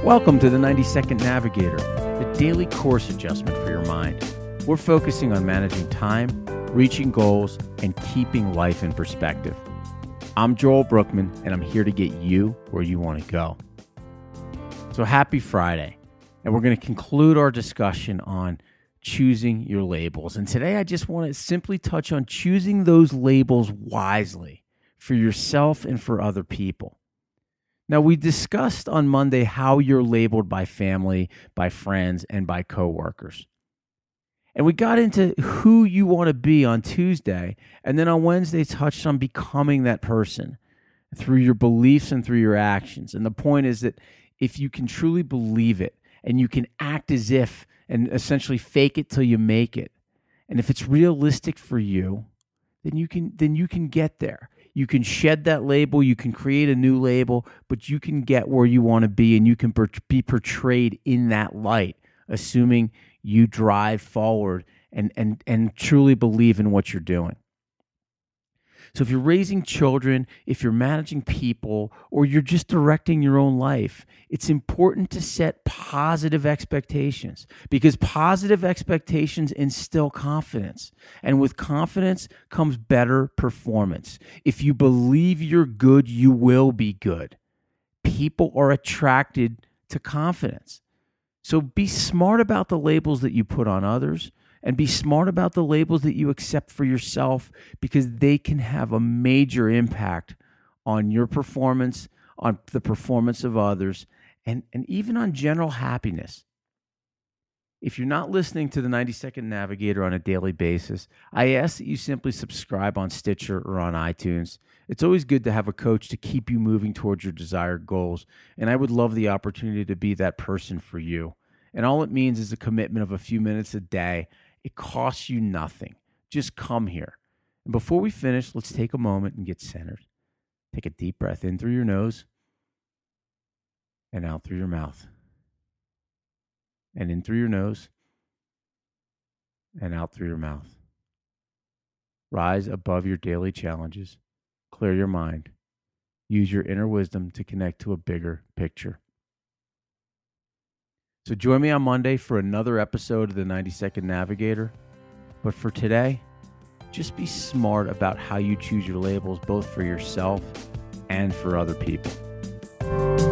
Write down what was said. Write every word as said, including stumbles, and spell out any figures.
Welcome to the ninety second Navigator, the daily course adjustment for your mind. We're focusing on managing time, reaching goals, and keeping life in perspective. I'm Joel Brookman, and I'm here to get you where you want to go. So happy Friday, and we're going to conclude our discussion on choosing your labels. And today I just want to simply touch on choosing those labels wisely for yourself and for other people. Now, we discussed on Monday how you're labeled by family, by friends, and by coworkers. And we got into who you want to be on Tuesday, and then on Wednesday touched on becoming that person through your beliefs and through your actions. And the point is that if you can truly believe it, and you can act as if, and essentially fake it till you make it, and if it's realistic for you, then you can then you can get there. You can shed that label, you can create a new label, but you can get where you want to be, and you can per- be portrayed in that light, assuming you drive forward and, and, and truly believe in what you're doing. So if you're raising children, if you're managing people, or you're just directing your own life, it's important to set positive expectations, because positive expectations instill confidence. And with confidence comes better performance. If you believe you're good, you will be good. People are attracted to confidence. So be smart about the labels that you put on others, and be smart about the labels that you accept for yourself, because they can have a major impact on your performance, on the performance of others, and, and even on general happiness. If you're not listening to the ninety second Navigator on a daily basis, I ask that you simply subscribe on Stitcher or on iTunes. It's always good to have a coach to keep you moving towards your desired goals, and I would love the opportunity to be that person for you. And all it means is a commitment of a few minutes a day. It costs you nothing. Just come here. And before we finish, let's take a moment and get centered. Take a deep breath in through your nose and out through your mouth. And in through your nose and out through your mouth. Rise above your daily challenges. Clear your mind. Use your inner wisdom to connect to a bigger picture. So join me on Monday for another episode of the ninety second Navigator. But for today, just be smart about how you choose your labels, both for yourself and for other people.